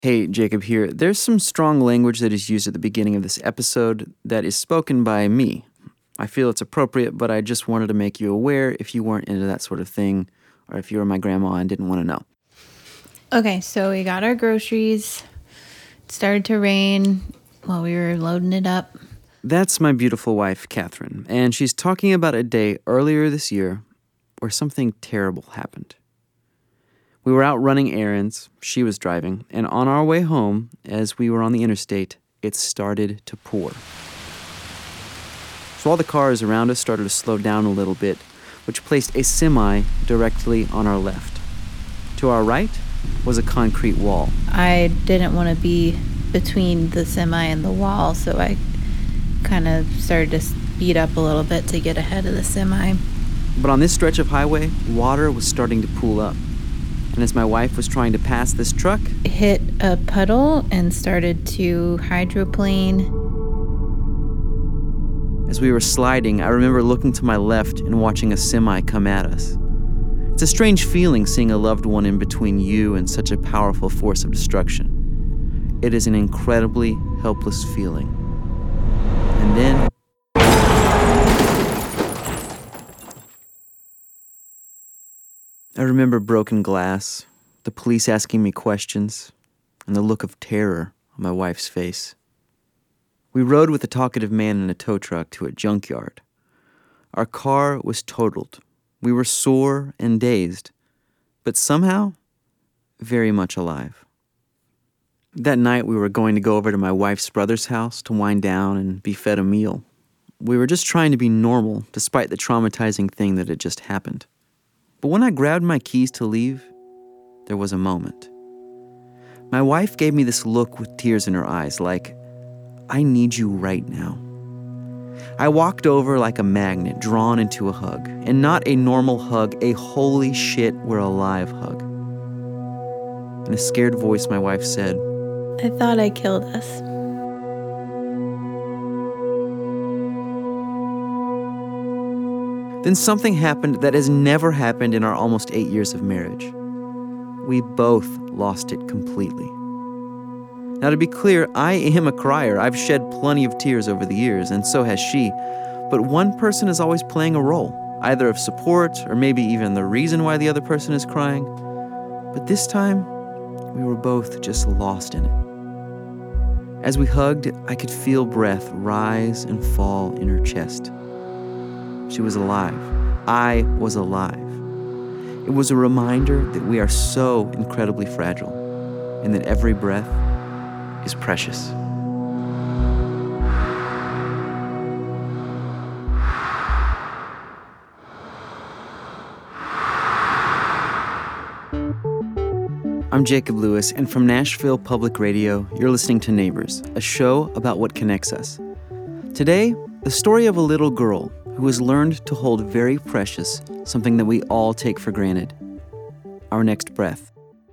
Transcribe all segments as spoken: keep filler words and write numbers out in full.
Hey, Jacob here. There's some strong language that is used at the beginning of this episode that is spoken by me. I feel it's appropriate, but I just wanted to make you aware if you weren't into that sort of thing, or if you were my grandma and didn't want to know. Okay, so we got our groceries. It started to rain while we were loading it up. That's my beautiful wife, Catherine, and she's talking about a day earlier this year where something terrible happened. We were out running errands, she was driving, and on our way home, as we were on the interstate, it started to pour. So all the cars around us started to slow down a little bit, which placed a semi directly on our left. To our right was a concrete wall. I didn't want to be between the semi and the wall, so I kind of started to speed up a little bit to get ahead of the semi. But on this stretch of highway, water was starting to pool up. And as my wife was trying to pass this truck, hit a puddle and started to hydroplane. As we were sliding, I remember looking to my left and watching a semi come at us. It's a strange feeling seeing a loved one in between you and such a powerful force of destruction. It is an incredibly helpless feeling. And then I remember broken glass, the police asking me questions, and the look of terror on my wife's face. We rode with a talkative man in a tow truck to a junkyard. Our car was totaled. We were sore and dazed, but somehow very much alive. That night we were going to go over to my wife's brother's house to wind down and be fed a meal. We were just trying to be normal despite the traumatizing thing that had just happened. But when I grabbed my keys to leave, there was a moment. My wife gave me this look with tears in her eyes, like, I need you right now. I walked over like a magnet drawn into a hug, and not a normal hug, a holy shit, we're alive hug. In a scared voice, my wife said, I thought I killed us. Then something happened that has never happened in our almost eight years of marriage. We both lost it completely. Now, to be clear, I am a crier. I've shed plenty of tears over the years, and so has she. But one person is always playing a role, either of support or maybe even the reason why the other person is crying. But this time, we were both just lost in it. As we hugged, I could feel breath rise and fall in her chest. She was alive. I was alive. It was a reminder that we are so incredibly fragile and that every breath is precious. I'm Jacob Lewis, and from Nashville Public Radio, you're listening to Neighbors, a show about what connects us. Today, the story of a little girl who has learned to hold very precious something that we all take for granted, our next breath.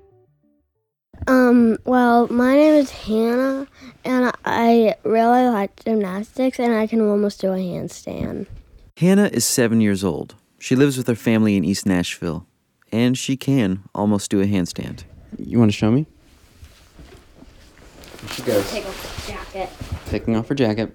Um, well, my name is Hannah, and I really like gymnastics, and I can almost do a handstand. Hannah is seven years old. She lives with her family in East Nashville, and she can almost do a handstand. You want to show me? Here she goes. Take off the jacket. Taking off her jacket.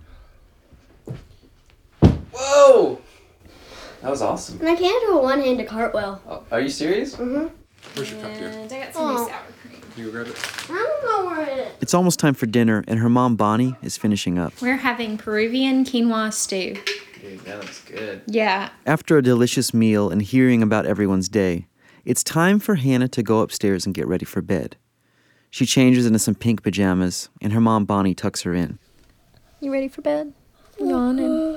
Whoa! That was awesome. And I can't do a one-handed cartwheel. Oh, are you serious? Mm-hmm. Where's your cup, dear? And I got some new Oh. sour cream. You go grab it. I don't know where it is. It's almost time for dinner, and her mom, Bonnie, is finishing up. We're having Peruvian quinoa stew. Dude, that looks good. Yeah. After a delicious meal and hearing about everyone's day, it's time for Hannah to go upstairs and get ready for bed. She changes into some pink pajamas, and her mom, Bonnie, tucks her in. You ready for bed? Yawning.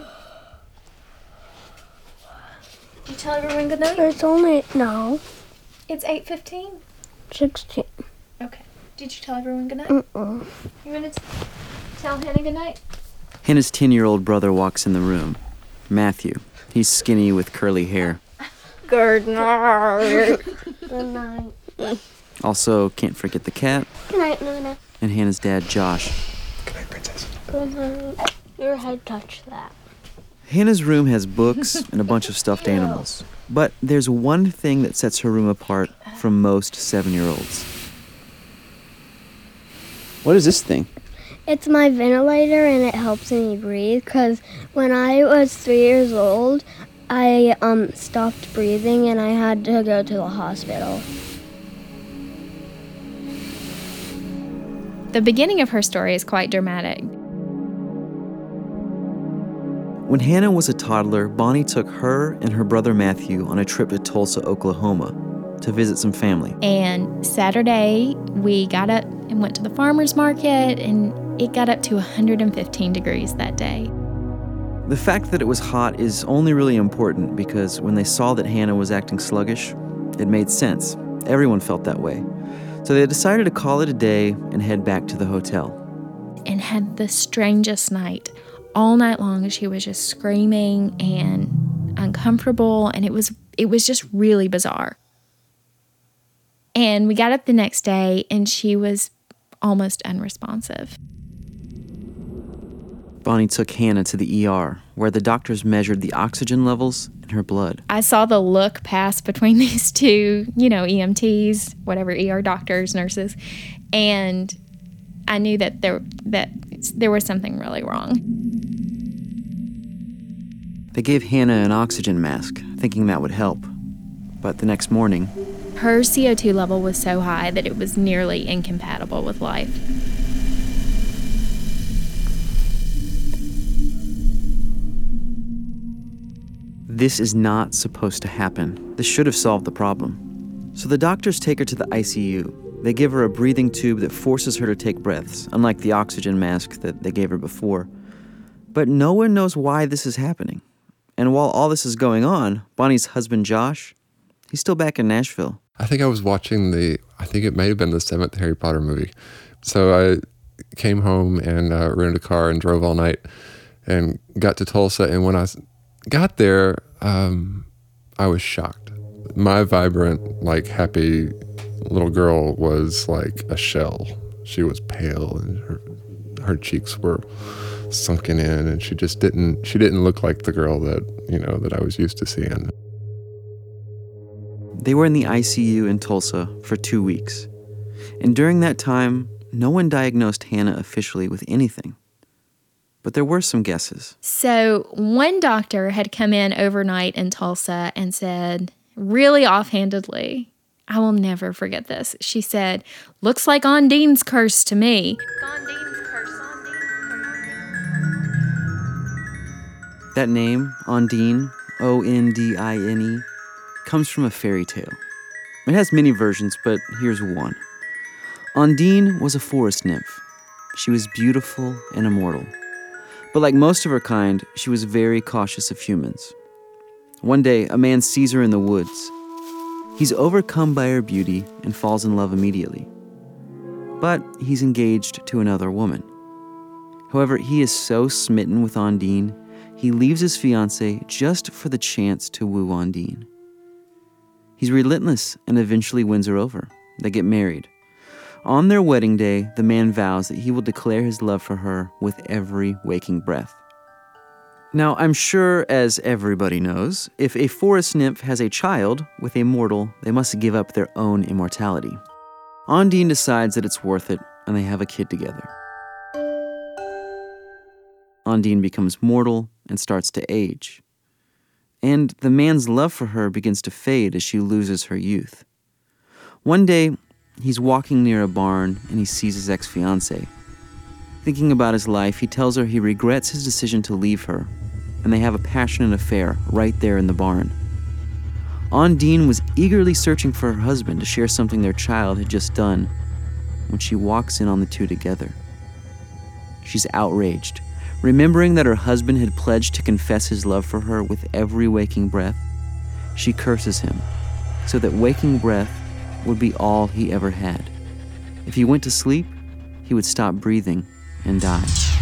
You tell everyone good night? It's only, no, It's eight fifteen. sixteen. Okay. Did you tell everyone good night? Mm-mm. You want to tell Hannah good night? Hannah's ten-year-old brother walks in the room. Matthew. He's skinny with curly hair. Good night. Good night. Also, can't forget the cat Good night, Luna. and Hannah's dad, Josh. Good night, princess. Good night. Your head touched that. Hannah's room has books and a bunch of stuffed animals. But there's one thing that sets her room apart from most seven-year-olds. What is this thing? It's my ventilator, and it helps me breathe because when I was three years old, I um, stopped breathing and I had to go to the hospital. The beginning of her story is quite dramatic. When Hannah was a toddler, Bonnie took her and her brother Matthew on a trip to Tulsa, Oklahoma, to visit some family. And Saturday, we got up and went to the farmer's market, and it got up to one hundred fifteen degrees that day. The fact that it was hot is only really important because when they saw that Hannah was acting sluggish, it made sense. Everyone felt that way. So they decided to call it a day and head back to the hotel. And had the strangest night. All night long, she was just screaming and uncomfortable, and it was it was just really bizarre. And we got up the next day, and she was almost unresponsive. Bonnie took Hannah to the E R, where the doctors measured the oxygen levels in her blood. I saw the look pass between these two, you know, E M Ts, whatever, E R doctors, nurses, and I knew that there that there was something really wrong. They gave Hannah an oxygen mask, thinking that would help. But the next morning, her C O two level was so high that it was nearly incompatible with life. This is not supposed to happen. This should have solved the problem. So the doctors take her to the I C U. They give her a breathing tube that forces her to take breaths, unlike the oxygen mask that they gave her before. But no one knows why this is happening. And while all this is going on, Bonnie's husband, Josh, he's still back in Nashville. I think I was watching the, I think it may have been the seventh Harry Potter movie. So I came home and uh, rented a car and drove all night and got to Tulsa. And when I got there, um, I was shocked. My vibrant, like, happy little girl was like a shell. She was pale and her her cheeks were sunken in, and she just didn't she didn't look like the girl that, you know, that I was used to seeing. They were in the I C U in Tulsa for two weeks. And during that time, no one diagnosed Hannah officially with anything. But there were some guesses. So one doctor had come in overnight in Tulsa and said, really offhandedly, I will never forget this. She said, looks like Ondine's curse to me. Ondine's curse, Ondine's curse. That name, Ondine, O N D I N E, comes from a fairy tale. It has many versions, but here's one. Ondine was a forest nymph. She was beautiful and immortal. But like most of her kind, she was very cautious of humans. One day, a man sees her in the woods. He's overcome by her beauty and falls in love immediately. But he's engaged to another woman. However, he is so smitten with Ondine, he leaves his fiancée just for the chance to woo Ondine. He's relentless and eventually wins her over. They get married. On their wedding day, the man vows that he will declare his love for her with every waking breath. Now, I'm sure, as everybody knows, if a forest nymph has a child with a mortal, they must give up their own immortality. Ondine decides that it's worth it, and they have a kid together. Ondine becomes mortal and starts to age. And the man's love for her begins to fade as she loses her youth. One day, he's walking near a barn and he sees his ex-fiancée. Thinking about his life, he tells her he regrets his decision to leave her, and they have a passionate affair right there in the barn. Ondine was eagerly searching for her husband to share something their child had just done when she walks in on the two together. She's outraged, remembering that her husband had pledged to confess his love for her with every waking breath. She curses him so that waking breath would be all he ever had. If he went to sleep, he would stop breathing and die.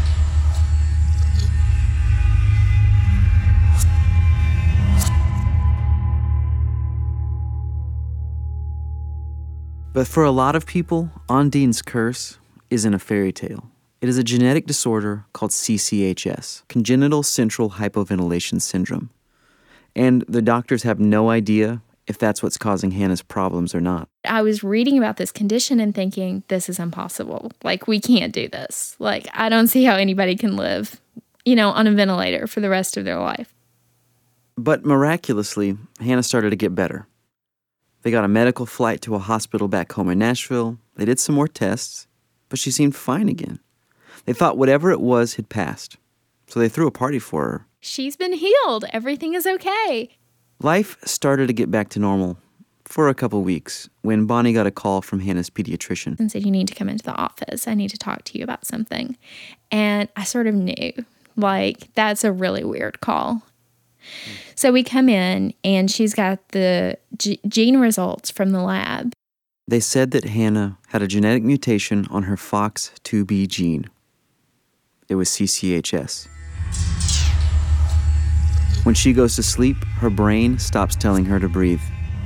But for a lot of people, Ondine's curse isn't a fairy tale. It is a genetic disorder called C C H S, congenital central hypoventilation syndrome. And the doctors have no idea if that's what's causing Hannah's problems or not. I was reading about this condition and thinking, this is impossible. Like, we can't do this. Like, I don't see how anybody can live, you know, on a ventilator for the rest of their life. But miraculously, Hannah started to get better. They got a medical flight to a hospital back home in Nashville. They did some more tests, but she seemed fine again. They thought whatever it was had passed, so they threw a party for her. She's been healed. Everything is okay. Life started to get back to normal for a couple weeks when Bonnie got a call from Hannah's pediatrician. And said, you need to come into the office. I need to talk to you about something. And I sort of knew, like, that's a really weird call. So we come in, and she's got the g- gene results from the lab. They said that Hannah had a genetic mutation on her F O X two B gene. It was C C H S. When she goes to sleep, her brain stops telling her to breathe.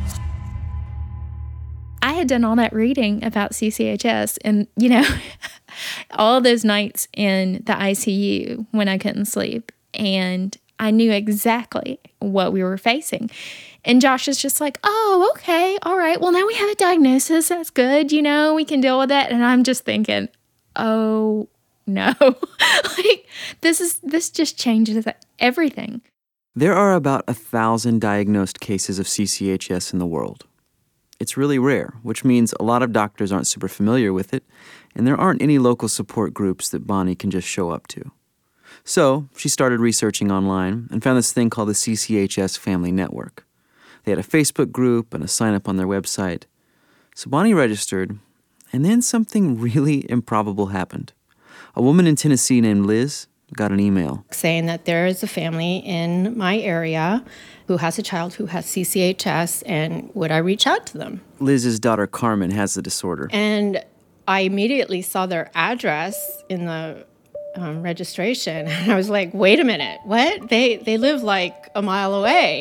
I had done all that reading about C C H S and, you know, all those nights in the I C U when I couldn't sleep. And I knew exactly what we were facing. And Josh is just like, oh, okay, all right. Well, now we have a diagnosis. That's good. You know, we can deal with that. And I'm just thinking, oh, no. Like, this is this just changes everything. There are about a thousand diagnosed cases of C C H S in the world. It's really rare, which means a lot of doctors aren't super familiar with it, and there aren't any local support groups that Bonnie can just show up to. So she started researching online and found this thing called the C C H S Family Network. They had a Facebook group and a sign-up on their website. So Bonnie registered, and then something really improbable happened. A woman in Tennessee named Liz got an email saying that there is a family in my area who has a child who has C C H S, and would I reach out to them? Liz's daughter Carmen has the disorder. And I immediately saw their address in the um, registration, and I was like, wait a minute, what? They, they live like a mile away.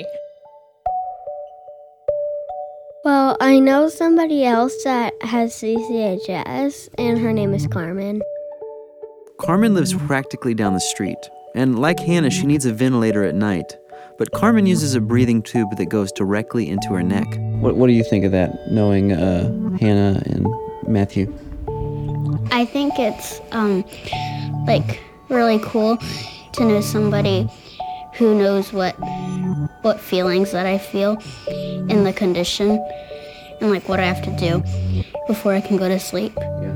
Well, I know somebody else that has C C H S, and her name is Carmen. Carmen lives practically down the street, and like Hannah, she needs a ventilator at night. But Carmen uses a breathing tube that goes directly into her neck. What What do you think of that, knowing uh, Hannah and Matthew? I think it's, um, like, really cool to know somebody who knows what what feelings that I feel in the condition and, like, what I have to do before I can go to sleep.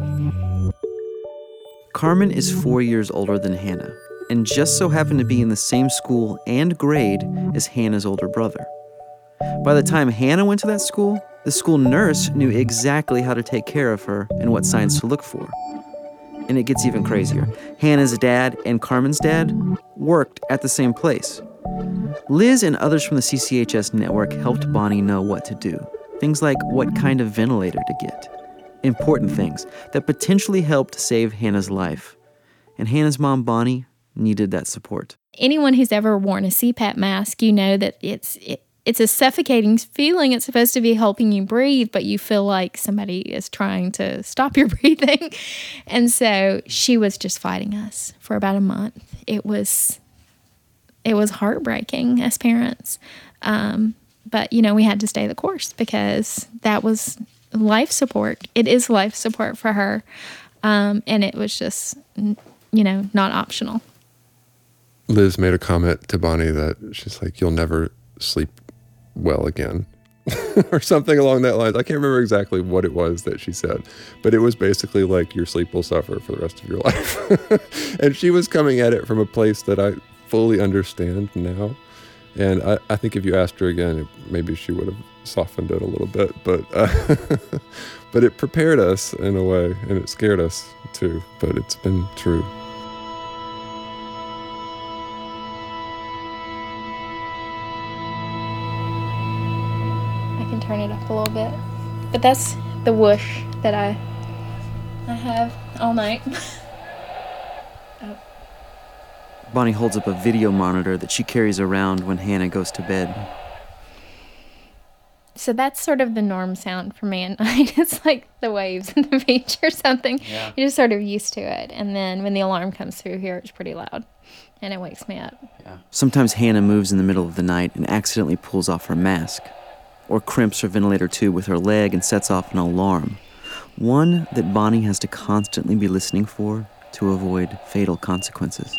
Carmen is four years older than Hannah, and just so happened to be in the same school and grade as Hannah's older brother. By the time Hannah went to that school, the school nurse knew exactly how to take care of her and what signs to look for. And it gets even crazier. Hannah's dad and Carmen's dad worked at the same place. Liz and others from the C C H S network helped Bonnie know what to do. Things like what kind of ventilator to get. Important things that potentially helped save Hannah's life. And Hannah's mom, Bonnie, needed that support. Anyone who's ever worn a C PAP mask, you know that it's it, it's a suffocating feeling. It's supposed to be helping you breathe, but you feel like somebody is trying to stop your breathing. And so she was just fighting us for about a month. It was it was heartbreaking as parents. Um, but, you know, we had to stay the course because that was life support. It is life support for her. Um, and it was just, you know, not optional. Liz made a comment to Bonnie that she's like, you'll never sleep well again. Or something along that line. I can't remember exactly what it was that she said, but it was basically like your sleep will suffer for the rest of your life. And she was coming at it from a place that I fully understand now. And I, I think if you asked her again, it, maybe she would have softened it a little bit, but uh, but it prepared us in a way, and it scared us too, but it's been true. I can turn it up a little bit. But that's the whoosh that I I have all night. Oh. Bonnie holds up a video monitor that she carries around when Hannah goes to bed. So that's sort of the norm sound for me at night. It's like the waves in the beach or something. Yeah. You're just sort of used to it. And then when the alarm comes through here, it's pretty loud. And it wakes me up. Yeah. Sometimes Hannah moves in the middle of the night and accidentally pulls off her mask. or crimps her ventilator tube with her leg and sets off an alarm, one that Bonnie has to constantly be listening for to avoid fatal consequences.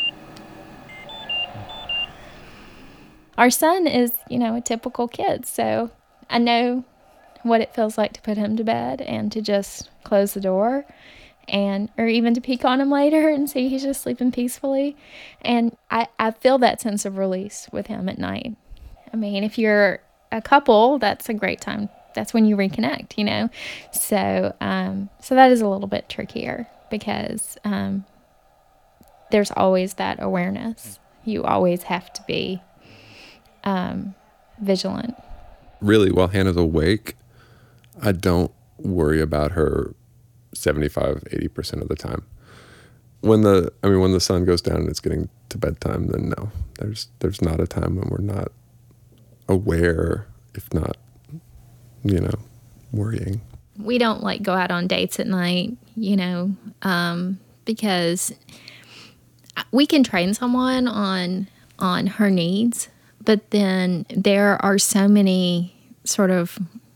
Our son is, you know, a typical kid, so I know what it feels like to put him to bed and to just close the door, and or even to peek on him later and see he's just sleeping peacefully. And I, I feel that sense of release with him at night. I mean, if you're a couple, that's a great time. That's when you reconnect, you know. So um, so that is a little bit trickier because um, there's always that awareness. You always have to be um, vigilant. Really, while Hannah's awake, I don't worry about her seventy-five, eighty percent of the time. When the, I mean, when the sun goes down and it's getting to bedtime, then no, there's there's not a time when we're not aware, if not, you know, worrying. We don't like go out on dates at night, you know, um, because we can train someone on on her needs, but then there are so many sort of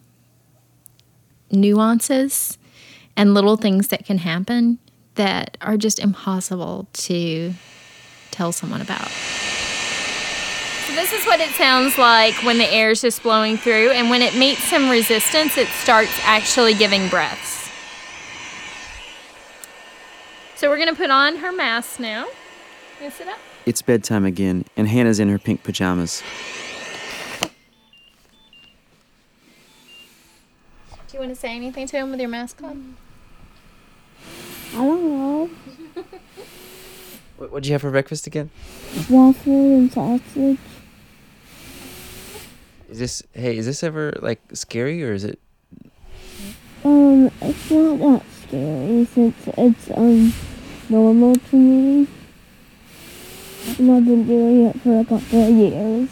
nuances and little things that can happen that are just impossible to tell someone about. So this is what it sounds like when the air is just blowing through, and when it meets some resistance, it starts actually giving breaths. So we're going to put on her mask now. Can you sit up? It's bedtime again, and Hannah's in her pink pajamas. Do you want to say anything to him with your mask on? I don't know. What, what'd you have for breakfast again? Waffle and sausage. Is this, hey, is this ever, like, scary, or is it? Um, it's not that scary since it's, um, normal to me. And I've been doing it for a couple of years.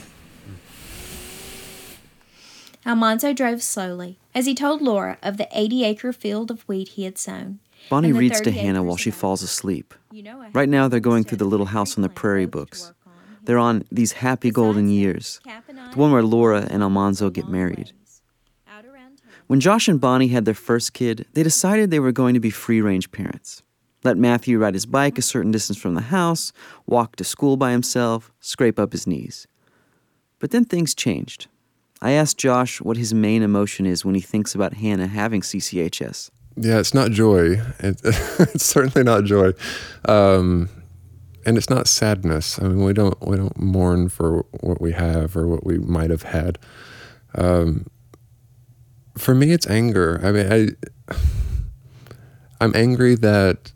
Almanzo drove slowly as he told Laura of the eighty-acre field of wheat he had sown. Bonnie and the reads to thirty Hannah acres while she of falls asleep. You know, I Right now, they're had going through the homestead Little and House on the tree Prairie plants to books. work on. They're on These Happy Golden Besides Years, that, Cap and I the one where had Laura walked and Almanzo a get long married. ways, out around town. When Josh and Bonnie had their first kid, they decided they were going to be free-range parents. Let Matthew ride his bike a certain distance from the house, walk to school by himself, scrape up his knees. But then things changed. I asked Josh what his main emotion is when he thinks about Hannah having C C H S. Yeah, it's not joy. It, it's certainly not joy, um, and it's not sadness. I mean, we don't we don't mourn for what we have or what we might have had. Um, for me, it's anger. I mean, I I'm angry that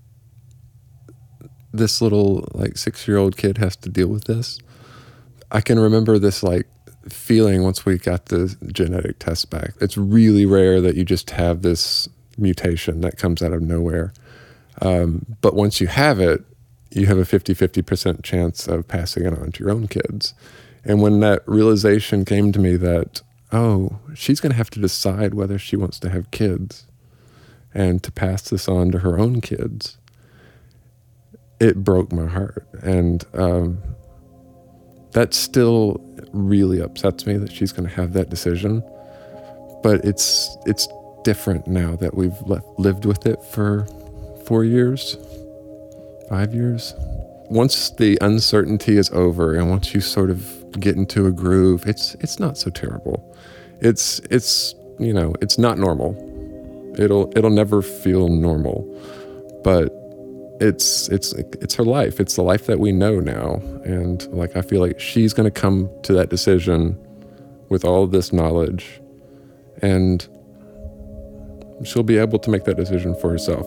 this little like six year old kid has to deal with this. I can remember this like feeling once we got the genetic test back. It's really rare that you just have this mutation that comes out of nowhere. Um, but once you have it, you have a fifty-fifty percent chance of passing it on to your own kids. And when that realization came to me that, oh, she's going to have to decide whether she wants to have kids and to pass this on to her own kids, it broke my heart. And um, that still really upsets me that she's going to have that decision. But it's it's different now that we've left, lived with it for four years, five years. Once the uncertainty is over and once you sort of get into a groove, it's it's not so terrible. It's it's you know it's not normal. It'll it'll never feel normal, but it's it's it's her life. It's the life that we know now, and like I feel like she's going to come to that decision with all of this knowledge, and she'll be able to make that decision for herself.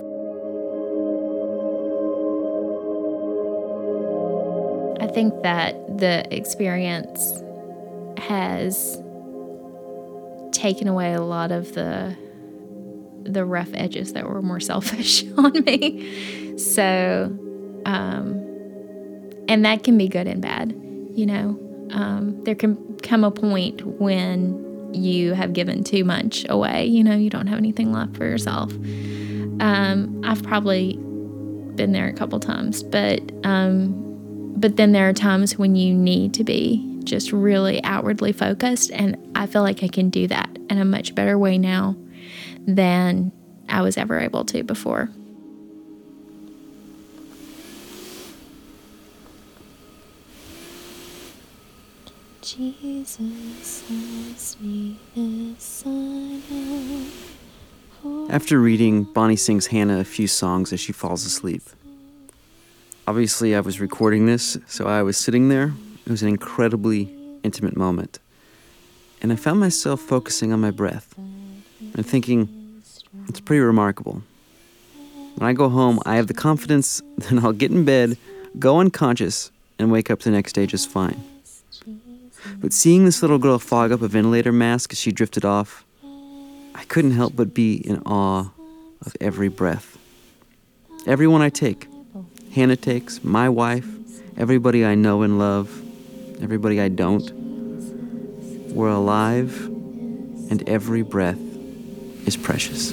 I think that the experience has taken away a lot of the the rough edges that were more selfish on me. So, um, and that can be good and bad, you know. Um, there can come a point when you have given too much away, you know, you don't have anything left for yourself. Um, I've probably been there a couple times, but um, but then there are times when you need to be just really outwardly focused. And I feel like I can do that in a much better way now than I was ever able to before. Jesus loves me, this I know. After reading, Bonnie sings Hannah a few songs as she falls asleep. Obviously, I was recording this, so I was sitting there. It was an incredibly intimate moment. And I found myself focusing on my breath and thinking, it's pretty remarkable. When I go home, I have the confidence that I'll get in bed, go unconscious, and wake up the next day just fine. But seeing this little girl fog up a ventilator mask as she drifted off, I couldn't help but be in awe of every breath. Every one I take, Hannah takes, my wife, everybody I know and love, everybody I don't. We're alive, and every breath is precious.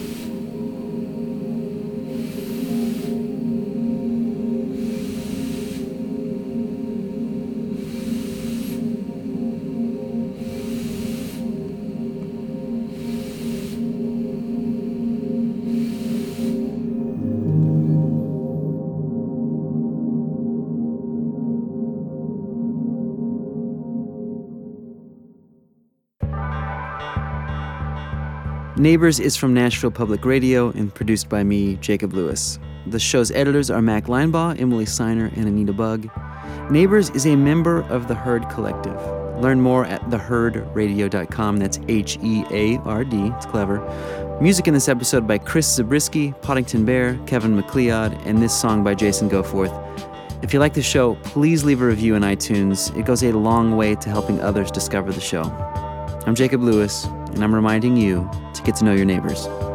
Neighbors is from Nashville Public Radio and produced by me, Jacob Lewis. The show's editors are Mac Linebaugh, Emily Siner, and Anita Bugg. Neighbors is a member of the Herd Collective. Learn more at the herd radio dot com. That's H E A R D. It's clever. Music in this episode by Chris Zabriskie, Poddington Bear, Kevin MacLeod, and this song by Jason Goforth. If you like the show, please leave a review in iTunes. It goes a long way to helping others discover the show. I'm Jacob Lewis, and I'm reminding you to get to know your neighbors.